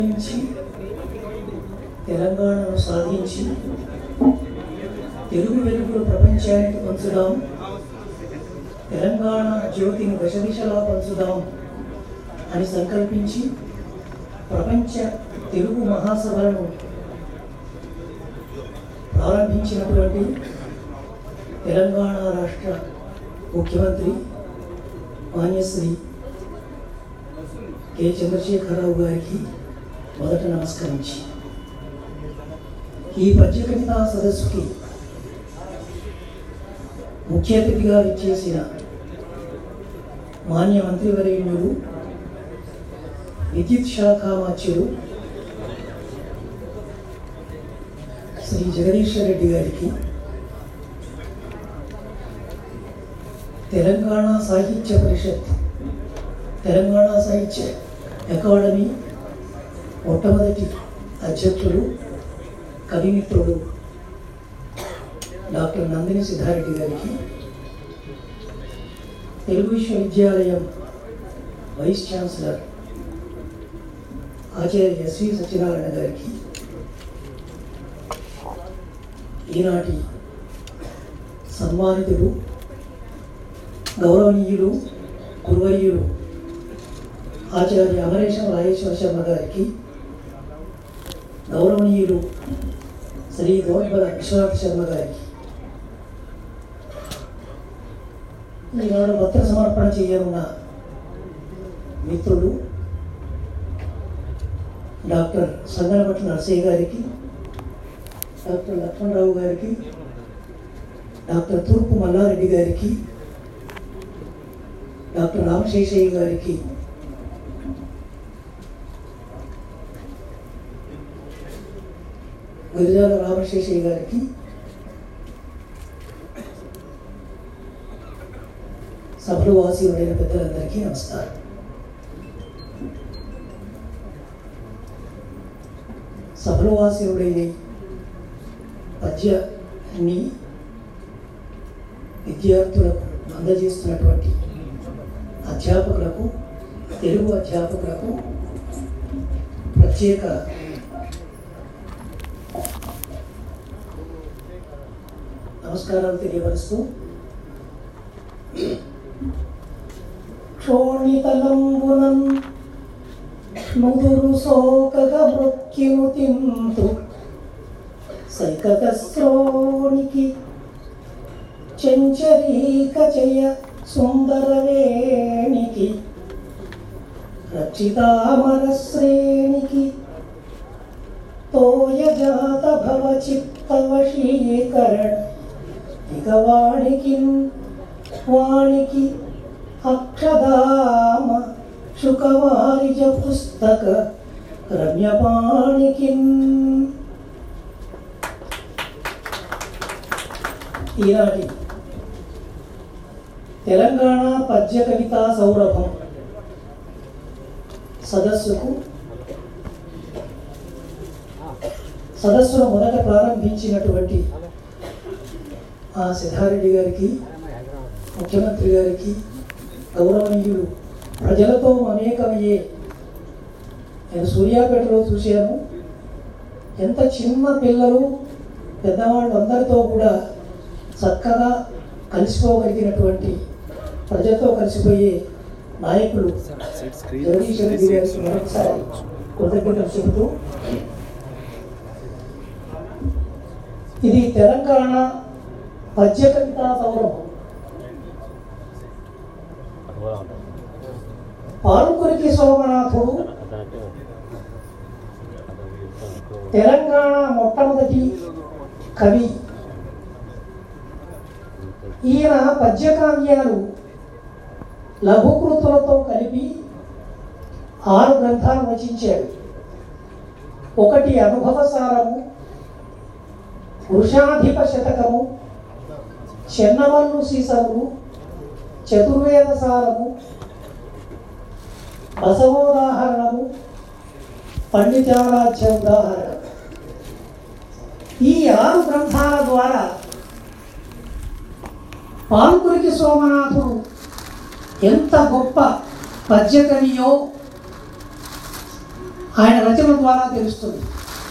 తెలంగాణను సాధించి తెలుగు వెలుగులు ప్రపంచానికి పంచుదాం, తెలంగాణ జ్యోతిని దశదిశలా పంచుదాం అని సంకల్పించి ప్రపంచ తెలుగు మహాసభలను ప్రారంభించినటువంటి తెలంగాణ రాష్ట్ర ముఖ్యమంత్రి మాన్యశ్రీ కె చంద్రశేఖరరావు గారికి మొదట నమస్కరించి ఈ పద్య కవితా సదస్సుకి ముఖ్య అతిథిగా ఇచ్చేసిన మాన్య మంత్రివర్యులు విద్యుత్ శాఖ మంత్రులు శ్రీ జగదీశ్వర్ రెడ్డి గారికి, తెలంగాణ సాహిత్య పరిషత్, తెలంగాణ సాహిత్య అకాడమీ మొట్టమొదటి అధ్యక్షులు కవిమిత్రుడు డాక్టర్ నందిని సిద్ధారెడ్డి గారికి, తెలుగు విశ్వవిద్యాలయం వైస్ ఛాన్సలర్ ఆచార్య ఎస్వి సత్యనారాయణ గారికి, ఈనాటి సన్మానితులు గౌరవనీయులు గురువర్యులు ఆచార్య అమరేశం రాజేశ్వర శర్మ గారికి, గౌరవనీయులు శ్రీ గౌడ్బల విశ్వనాథ్ శర్మ గారికి ఈనాడు పత్ర సమర్పణ చేయనున్న మిత్రులు డాక్టర్ సంగనపట్ల నరసయ్య గారికి, డాక్టర్ లక్ష్మణరావు గారికి, డాక్టర్ తూర్పు మల్లారెడ్డి గారికి, డాక్టర్ రామశేషయ్య గారికి, గురిజాల రామశేషయ్య గారికి, సభలో వాసీయుడైన పెద్దలందరికీ నమస్కారం. సభలో వాసీయుడైన పద్యాన్ని విద్యార్థులకు అందజేస్తున్నటువంటి అధ్యాపకులకు, తెలుగు అధ్యాపకులకు ప్రత్యేక నమస్కారాలు తెలియపరుస్తూ, క్షోణితలంబునం నుదురు సోకగ మృత్యును తింతు సైకతశ్రోణికి చెంచరీక చయ సుందరవేణికి రక్షితామర శ్రేణికి తోయజాత భవ చిత్తవశీకరణ ఇక వాణికి అక్షదామ శుకవారిజ పుస్తక రమ్యపాణికి. ఈనాటి తెలంగాణ పద్య కవితా సౌరభం సదస్సును మొదట ప్రారంభించినటువంటి ఆ సిద్ధారెడ్డి గారికి, ముఖ్యమంత్రి గారికి, గౌరవనీయులు ప్రజలతో మమేకమయ్యే, నేను సూర్యాపేటలో చూశాను, ఎంత చిన్న పిల్లలు పెద్దవాళ్ళు అందరితో కూడా చక్కగా కలిసిపోగలిగినటువంటి, ప్రజలతో కలిసిపోయే నాయకులు జగదీశ్వర్ రెడ్డి గారికి మరొకసారి కృతజ్ఞతలు చెబుతూ, ఇది తెలంగాణ పద్య కవితా సౌరభం. పాల్కురికి సోమనాథుడు తెలంగాణ మొట్టమొదటి కవి. ఈయన పద్యకావ్యాలు లఘుకృతులతో కలిపి 6 గ్రంథాలు రచించాడు. ఒకటి అనుభవసారము, వృషాధిప శతకము, చెన్నమల్లు సీసములు, చతుర్వేద సారము, బసవోదాహరణము, పండితారాధ్య ఉదాహరణ. ఈ 6 గ్రంథాల ద్వారా పాల్కురికి సోమనాథుడు ఎంత గొప్ప పద్యకవియో ఆయన రచన ద్వారా తెలుస్తుంది.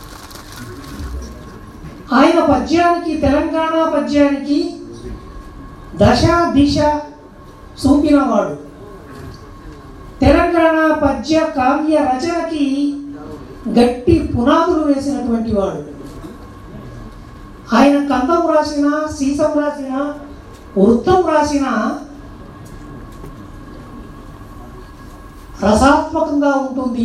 ఆయన పద్యానికి, తెలంగాణ పద్యానికి దశ దిశ చూపినవాడు. తెలంగాణ పద్య కావ్య రచనకి గట్టి పునాదులు వేసినటువంటి వాడు. ఆయన కందం రాసిన, సీసం రాసిన, వృత్తం రాసిన రసాత్మకంగా ఉంటుంది.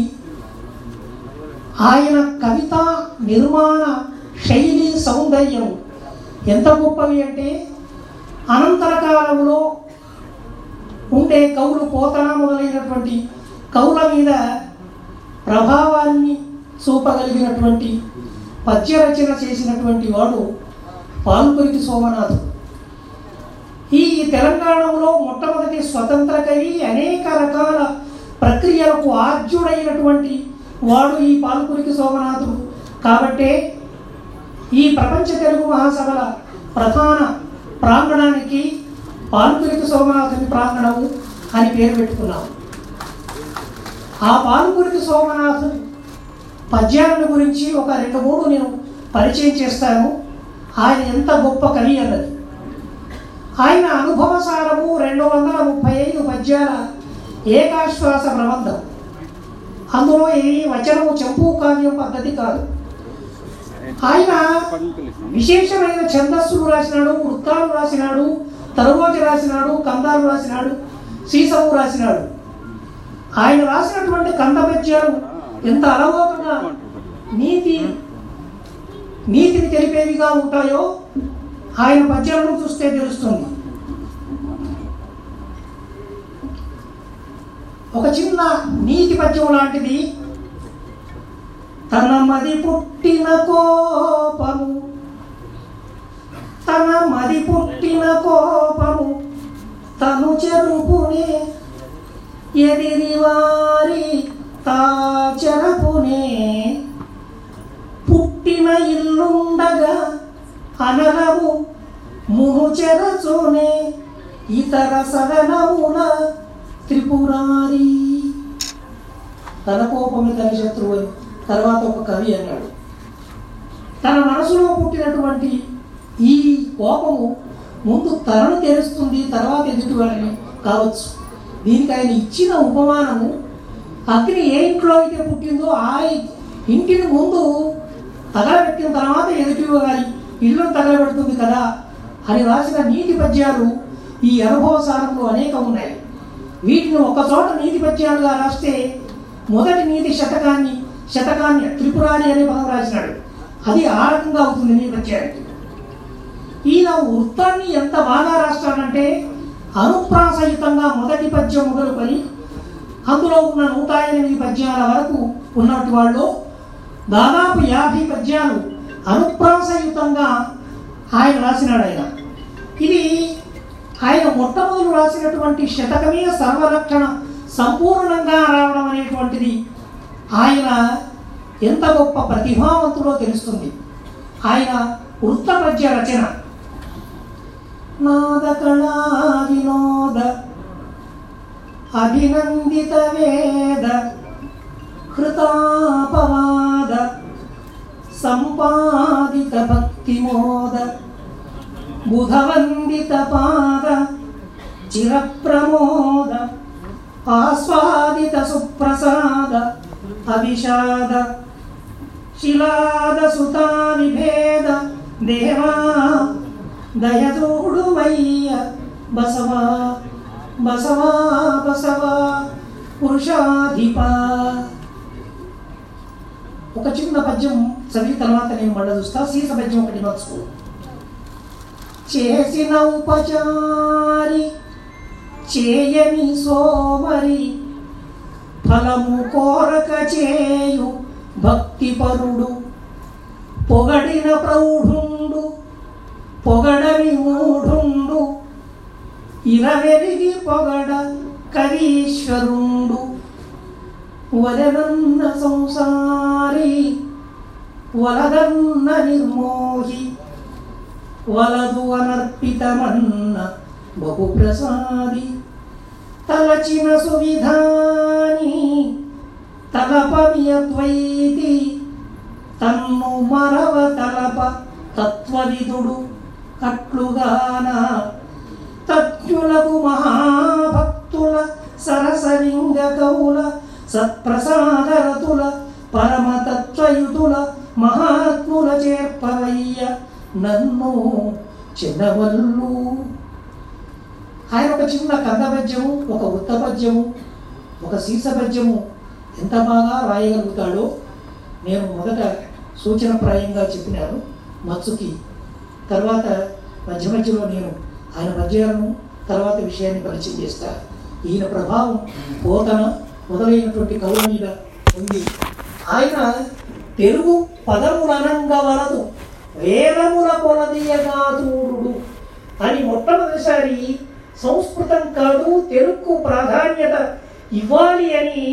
ఆయన కవిత నిర్మాణ శైలి సౌందర్యం ఎంత గొప్పవి అంటే అనంతర కాలంలో ఉండే కవులు, పోతన మొదలైనటువంటి కవుల మీద ప్రభావాన్ని చూపగలిగినటువంటి పద్య రచన చేసినటువంటి వాడు పాల్కురికి సోమనాథుడు. ఈ తెలంగాణలో మొట్టమొదటి స్వతంత్ర కవి, అనేక రకాల ప్రక్రియలకు ఆర్జుడైనటువంటి వాడు ఈ పాల్కురికి సోమనాథుడు. కాబట్టే ఈ ప్రపంచ తెలుగు మహాసభల ప్రధాన ప్రాంగణానికి పాల్కురికి సోమనాథుని ప్రాంగణము అని పేరు పెట్టుకున్నాము. ఆ పాల్కురికి సోమనాథుని పద్యాలను గురించి ఒక 2-3 నేను పరిచయం చేస్తాను. ఆయన ఎంత గొప్ప కవి అన్నది. ఆయన అనుభవసారము 235 పద్యాల ఏకాశ్వాస ప్రబంధం. అందులో ఏ వచనము చెంపు కావ్యం పద్ధతి కాదు. ఆయన విశేషమైన ఛందస్సులు రాసినాడు, వృత్తాలు రాసినాడు, తరువాత రాసినాడు, కందాలు రాసినాడు, సీసము రాసినాడు. ఆయన రాసినటువంటి కంద పద్యాలు ఎంత అలవోకగా నీతిని తెలిపేవిగా ఉంటాయో ఆయన పద్యాలను చూస్తే తెలుస్తుంది. ఒక చిన్న నీతి పద్యం లాంటిది. తన మది పుట్టిన కోపము, తన మది పుట్టిన కోపము తను చెరుపునే, ఎదిరి వారి తా చెరపునే, పుట్టిన ఇల్లుండగా అనలము మును చెరచునే, ఇతర సదనముల త్రిపురారి. తన కోపమే తన శత్రువు అని తర్వాత ఒక కవి అన్నాడు. తన మనసులో పుట్టినటువంటి ఈ కోపము ముందు తనను తెలుస్తుంది, తర్వాత ఎదుటి వారిని కావచ్చు. దీనికి ఆయన ఇచ్చిన ఉపమానము, అగ్ని ఏ ఇంట్లో అయితే పుట్టిందో ఆ ఇంటిని ముందు తగలబెట్టిన తర్వాత ఎదుటి వారి ఇల్లును తగలబెడుతుంది కదా అని రాసిన నీతి పద్యాలు ఈ అనుభవ సారంలో అనేకం ఉన్నాయి. వీటిని ఒకచోట నీతి పద్యాలుగా రాస్తే మొదటి నీతి శతకాన్ని త్రిపురారి అనే పదం రాసినాడు. అది ఆ రకంగా అవుతుంది నీతి పద్యానికి. ఈయన వృత్తాన్ని ఎంత బాగా రాస్తాడంటే అనుప్రాసయుతంగా మొదటి పద్యం మొదలుకొని అందులో ఉన్న 108 పద్యాల వరకు ఉన్నట్టు వాళ్ళు దాదాపు 50 పద్యాలు అనుప్రాసయుతంగా ఆయన రాసినాడు. ఇది ఆయన మొట్టమొదలు రాసినటువంటి శతకమే సర్వలక్షణ సంపూర్ణంగా రావడం అనేటువంటిది ఆయన ఎంత గొప్ప ప్రతిభావంతుడో తెలుస్తుంది. ఆయన వృత్త పద్య రచన నాద కళా వినోద అభినందిత వేద కృతాపవాద సంపాదిత భక్తిమోద బుధవందిత పాద చిరప్రమోద ఆస్వాదిత సుప్రసాద అభిషాద శిలాద సుతా విభేద దేవా దయదూడుమయ్య బసవా బసవా బసవా పురుషాధిప. ఒక చిన్న పద్యం చదివి తర్వాత నేను మళ్ళీ చూస్తా. సీస పద్యం ఒకటి మర్చుకో. చేసిన ఉపచారి చేయని సోమరి ఫలము కోరక చేయు భక్తిపరుడు పొగడిన ప్రౌఢుండు పొగడని మూఢుండు ఇరవెరిగి పొగడ కరీశ్వరుండు వలనన్న సంసారి వలదన్న నిర్మోహి వలదు అనర్పితమన్న బహుప్రసాది తలచిన సువిధాని తలపమియద్వైతి తన్ను మరవ తలప తత్వవిదుడు కట్లుగాన తజ్ఞులకు మహాభక్తుల సరసలింగ కౌల సత్ప్రసాదరతుల పరమతత్వయుతుల మహాత్ముల చేర్పవయ్య నన్ను చిన్నవల్లు. ఆయన ఒక చిన్న కందపద్యము, ఒక వృత్తపద్యము, ఒక శీర్షపద్యము ఎంత బాగా రాయగలుగుతాడో నేను మొదట సూచనప్రాయంగా చెప్పినాను మత్సుకి. తర్వాత మధ్య మధ్యలో నేను ఆయన పద్యాలను తర్వాత విషయాన్ని పరిచయం చేస్తాను. ఈయన ప్రభావం పోతన మొదలైనటువంటి కవుల మీద ఉంది. ఆయన తెలుగు పదములనంగవలదు వేదముల కొలదీయగాదూరుడు అని మొట్టమొదటిసారి సంస్కృతం కాదు తెలుగుకు ప్రాధాన్యత ఇవ్వాలి అని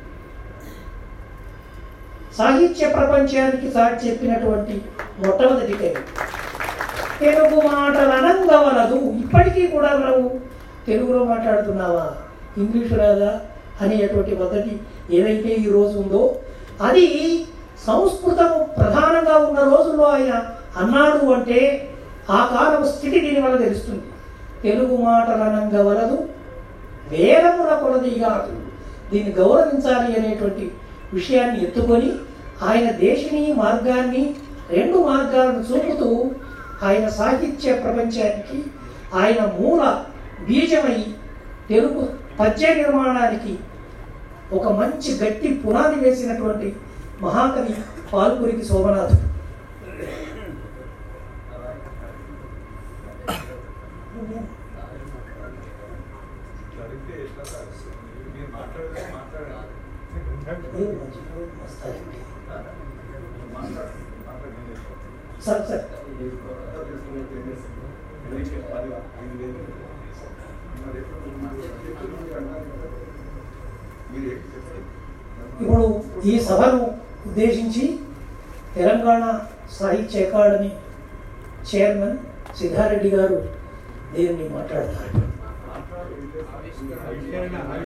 సాహిత్య ప్రపంచానికి సాటి చెప్పినటువంటి మొట్టమొదటి కవి. తెలుగు మాటలు అనంగవలదు. ఇప్పటికీ కూడా మనము తెలుగులో మాట్లాడుతున్నావా, ఇంగ్లీషు రాదా అనేటువంటి పద్ధతి ఏదైతే ఈ రోజు ఉందో అది సంస్కృతం ప్రధానంగా ఉన్న రోజుల్లో ఆయన అన్నాడు అంటే ఆ కాలం స్థితి దీని వల్ల తెలుస్తుంది. తెలుగు మాటలు అనంగవలదు వేదముల కొలదిగాదు. దీన్ని గౌరవించాలి అనేటువంటి విషయాన్ని ఎత్తుకొని ఆయన దేశిని మార్గాన్ని రెండు మార్గాలను చూపుతూ ఆయన సాహిత్య ప్రపంచానికి ఆయన మూల బీజమై తెలుగు పద్య నిర్మాణానికి ఒక మంచి గట్టి పునాది వేసినటువంటి మహాకవి పాల్కురికి శోభనాథుడు. సార్ సార్ ఇప్పుడు ఈ సభను ఉద్దేశించి తెలంగాణ సాహిత్య అకాడమీ చైర్మన్ సిద్ధారెడ్డి గారు దీన్ని మాట్లాడతారు.